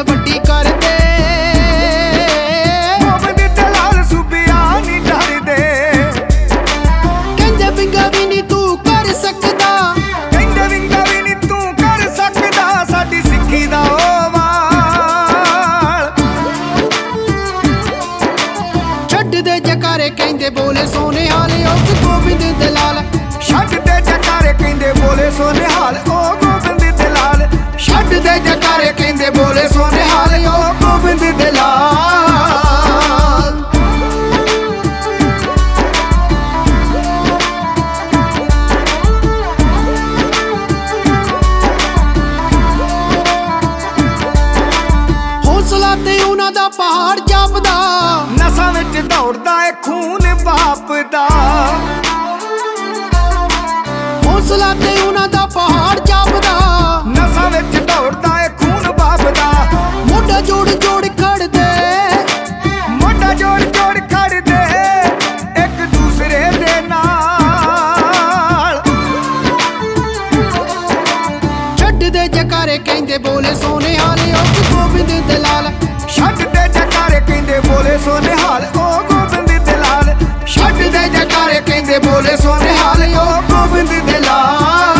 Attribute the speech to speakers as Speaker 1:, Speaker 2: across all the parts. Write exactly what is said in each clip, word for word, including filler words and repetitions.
Speaker 1: वड्डी कर दे।
Speaker 2: गोबिंद ते लाल सूबिया नी डरदे,
Speaker 1: कहंदे विंगा भी नी तू कर सकदा,
Speaker 2: कहंदे विंगा भी नी तू कर सकदा, साडी सिक्खी दा ओ वाल।
Speaker 1: छड्ड दे जकारे कहंदे बोले सोने हाल ओ गोबिंद दे लाल,
Speaker 2: छड्ड दे जकारे कहंदे बोले सोने हाल ओ गोबिंद दे लाल,
Speaker 1: छड्ड दे जकारे कहंदे बोले सोने हाल ओ गोबिंद दे लाल। हौसला ते उन्हां दा पहाड़ जापदा,
Speaker 2: नसां विच दौड़दा ए खून बाप दा।
Speaker 1: हौसला ते उन्हां दा पहाड़ जापदा,
Speaker 2: नसां विच दौड़दा ए खून बाप दा।
Speaker 1: मोढा जोड़ जोड़ खड़ दे,
Speaker 2: मोढा जोड़ जोड़ खड़ दे एक दूसरे दे नाल।
Speaker 1: छड्ड दे जकारे कहंदे बोले सोने हाल ओ गोबिंद दे लाल,
Speaker 2: छड्ड दे जकारे कहंदे बोले सोने हाल ओ गोबिंद दे लाल,
Speaker 1: छड्ड दे जकारे कहंदे बोले सोने हाल ओ गोबिंद दे लाल।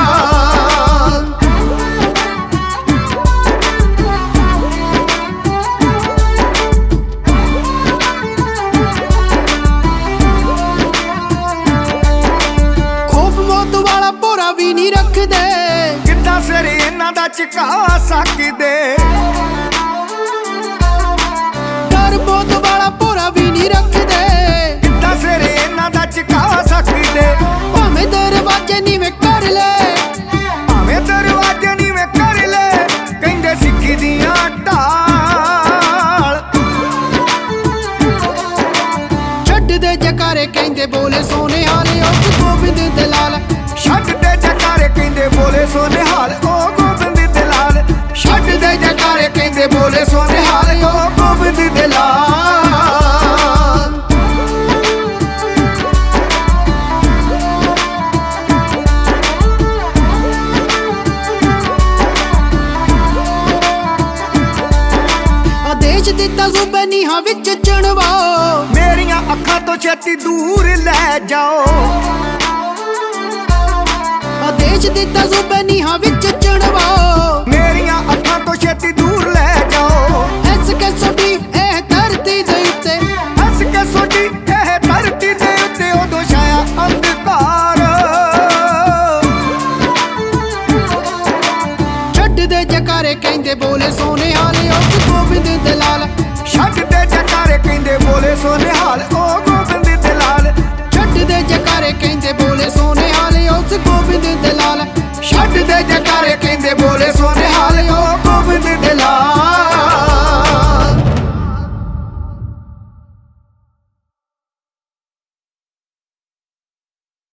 Speaker 1: खौफ मौत वाला भोरा भी नहीं रखदे,
Speaker 2: किद्दां सिर इन्हां दा झुका सकदे।
Speaker 1: डर मौत वाला भोरा भी नहीं रखदे,
Speaker 2: किद्दां सिर इन्हां दा झुका सकदे।
Speaker 1: भावें दरवाजे नीवें कर ले,
Speaker 2: भावें दरवाजे नीवें कर ले, कहंदे सिक्खी दियां ढाल।
Speaker 1: छड्ड दे जकारे कहंदे बोले सोने हाल ओ गोबिंद दे लाल,
Speaker 2: छड्ड दे जकारे कहंदे बोले सोने हाल ओ गोबिंद दे लाल,
Speaker 1: छड्ड दे जकारे कहंदे बोले सोने हाल ओ गोबिंद दे लाल। आदेश दिता सूबे नीहां विच चुणवा,
Speaker 2: मेरियां अखां तो छेती दूर लै जाओ।
Speaker 1: आदेश दिता सूबे नीहां विच चुणवा,
Speaker 2: मेरियां अखां तो छेती दूर लै जाओ।
Speaker 1: हस के सोडी एह धरती दे उत्ते,
Speaker 2: हस के सोडी एह धरती दे उत्ते उदों छाया अंधकार।
Speaker 1: छड्ड दे जकारे कहंदे बोले सोने हाल ओ गोबिंद दे लाल,
Speaker 2: छड्ड दे जकारे कहंदे बोले सोने हाल ओ गोबिंद दे लाल,
Speaker 1: छड्ड दे जकारे कहंदे बोले सोने हाल ओ